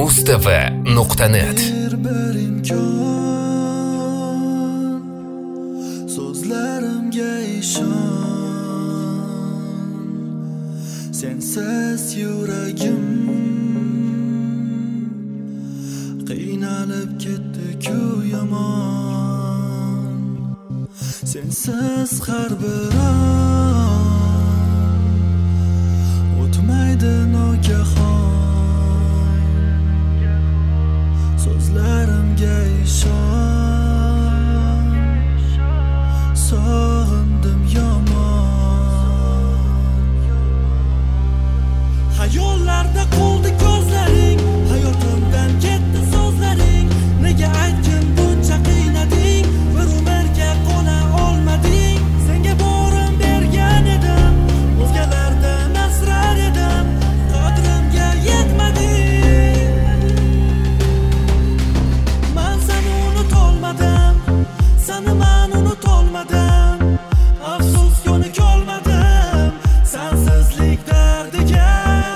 mustv.net. Bir imkon, so'zlarimga ishon. Sensiz yuragim qiynalib ketdi-ku yomon. Sensiz har bir on o'tmaydi nogahon. So'zlarimga ishon, sog'indim yomon. Hayollarda qoldi ko'zlaring, hayotimdan ketdi so'zlaring. Nega aytgin buncha qiynading, bir umrga qola olmading. Senga borim bergan edim, o'zgalardan asrar edim, qadrimga yetmading. Man seni unutolmadim, seni man unutolmadim. Afsus yo'nik olmadim sensizlik dardiga.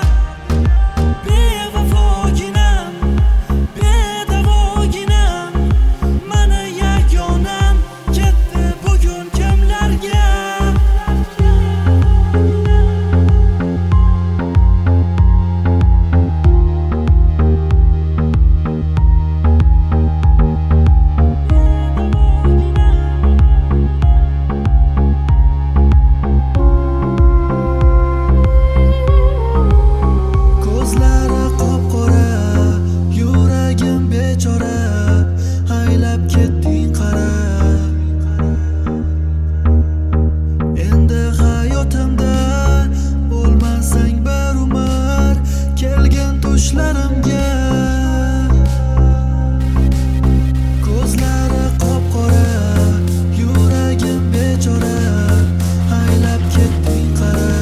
Bevafoginam, bedavoginam, mani yagonam ketdi bugun kimlarga. Ko'zlari qop-qora, yuragim bechora, haylab ketding qara. Endi hayotimda bo'lmasang bir umr, kelgan tushlarimga. Ko'zlari qop-qora, yuragim bechora, haylab ketding qara.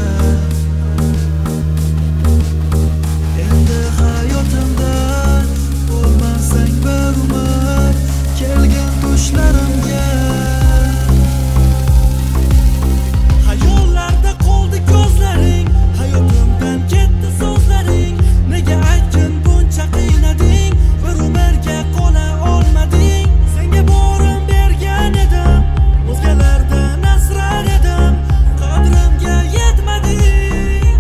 Endi hayotimda bo'lmasang bir umr, kelgan tushlarimga. Hayollarda qoldi ko'zlaring, hayotimdan ketdi so'zlaring. Nega aytgin buncha qiynading, bir umrga qola olmading. Senga borim bergan edim, o'zgalardan asrar edim, qadrimga yetmading.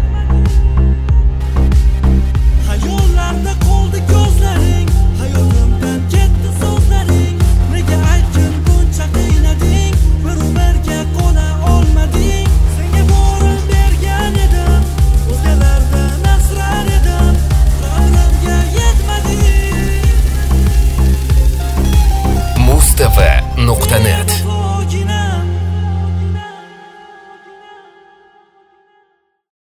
Hayollarda qoldi ko'zlaring, hayotimdan ketdi so'zlaring. Nega aytgin buncha qiynading, bir umrga qola olmading. Senga borim bergan edim, o'zgalardan asrar edim, qadrimga yetmading. mustv.net